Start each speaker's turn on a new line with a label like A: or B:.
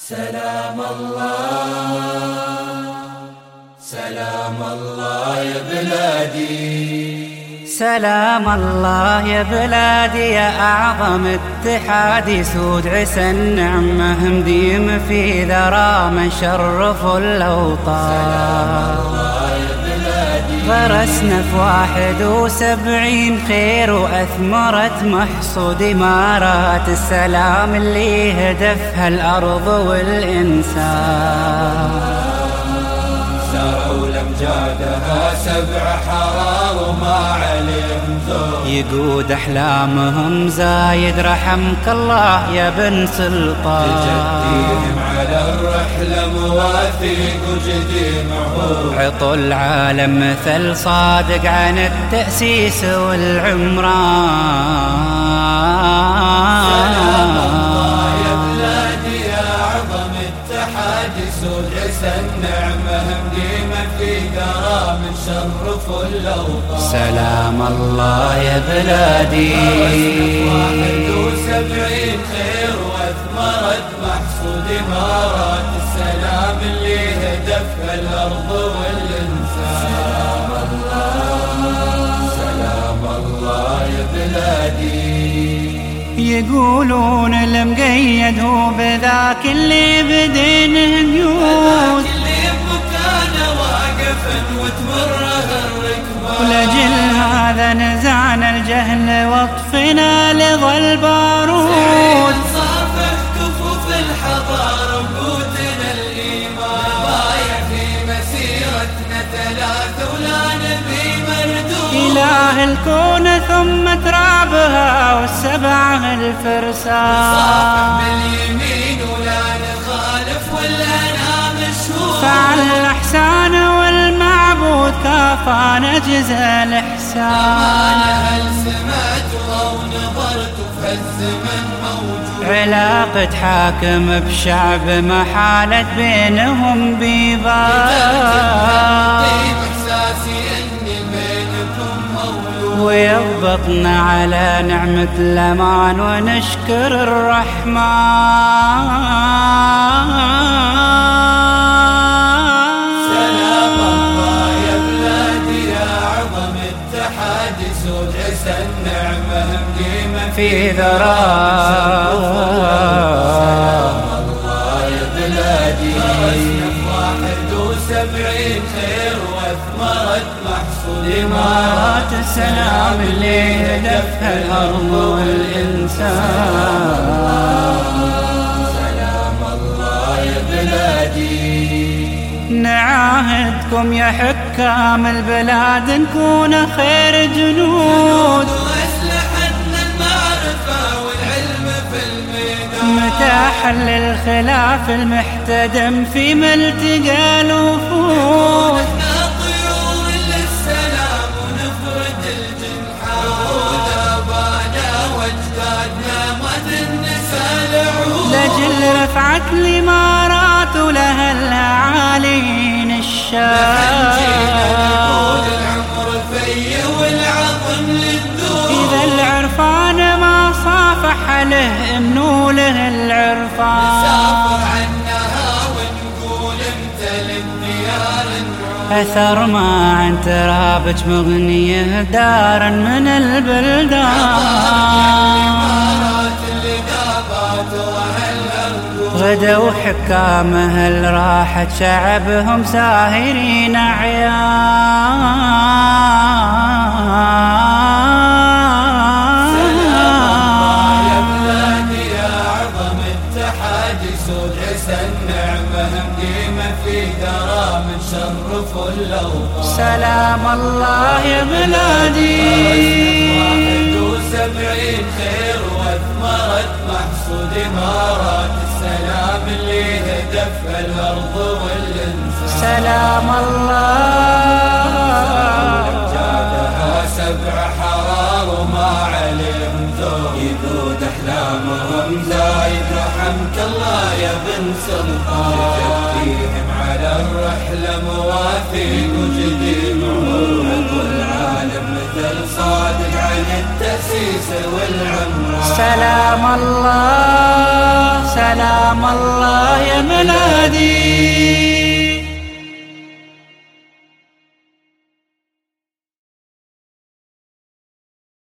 A: سلام الله يا بلادي،
B: سلام الله يا بلادي، يا أعظم اتحاد يسود عسى النعمة مديم في ذرى من شرف الأوطان. غرسنا في 71 خير وأثمرت محصود إمارات السلام اللي هدفها الأرض والإنسان.
A: زرعوا لأمجادها 7 حرار وما عليهم ذوق،
B: يقود أحلامهم زايد رحمك الله يا بن سلطان.
A: تجديهم على الرحلة مواثيق وجدي معهود،
B: عطوا العالم مثل صادق عن التأسيس والعمران.
A: سلام الله يا بلادي، يا أعظم اتحاد يسود عسى النعمة مديمة في ذرى من شرف الأوطان.
B: سلام الله يا بلادي،
A: 71 خير وأثمرت محصود إمارات السلام اللي هدفها الأرض والإنسان. سلام الله يا بلادي،
B: يقولون المقيد هو بذاك اللي بدينه قيود،
A: اللي بمكانه واقف وتمره الركبان.
B: ولأجل هذا نزعنا الجهل وطفنا لظى البارود.
A: صافح كفوف الحضارة وقوتنا الإيمان، ضايع في مسيرتنا 3 ولا نبي مردود.
B: إله الكون ثم ترابها والسبعة الفرسان،
A: صافح باليمين ولا نخالف والأنام مشهود.
B: فعل الإحسان والمعبود كافانا جزاء الإحسان.
A: أنا هل سمعت أو نظرت في الزمن موجود،
B: علاقة حاكم بشعب ما حالت بينهم بيبان.
A: إحساسي إني بينكم مولود،
B: ويضبطنا على نعمة الأمان ونشكر الرحمن.
A: سلام الله يا بلادي، يا أعظم اتحاد يسود عسى النعمة مديمة
B: في ذراء.
A: سلام الله يا بلادي، غرسنا في 71 خير وأثمرت محصول
B: إمارات السلام اللي هدفها الأرض والإنسان.
A: سلام الله يا بلادي،
B: نعاهدكم يا حكام البلاد نكون خير جنود،
A: وأسلحتنا المعرفة والعلم في الميدان.
B: متى حل الخلاف المحتدم في ملتقى الوفود.
A: احنا طيور للسلام ونفرد الجنحان، آبانا واجدادنا ما تنسى العهود.
B: لأجل رفعت الإمارات ولها الأعالين الشان.
A: العمر في والعظم للدود،
B: إذا العرفان ما صافح له منوله العرفان.
A: نسافر عنها ونقول امتى للديار نعود.
B: أثر ما عن ترابك مغنية دارا من البلدان. غدوا حكامه راحت شعبهم ساهرين أعيان.
A: سلام يا بلادي، يا أعظم اتحاد يسود عسى النعمة مديمة في ذرى من شرف الأوطان.
B: سلام الله يا بلادي،
A: 71 خير وأثمرت محصود إمارات السلام اللي هدفها الأرض والإنسان.
B: سلام الله،
A: جادها 7 حرار وما عليهم ذوق، يقود أحلامهم زايد رحمك الله يا بن سلطان. تجديهم على الرحلة مواثيق وجدي معهود، العالم مثل مثل صادق عن التأسيس والعمران.
B: سلام الله يا ميلادي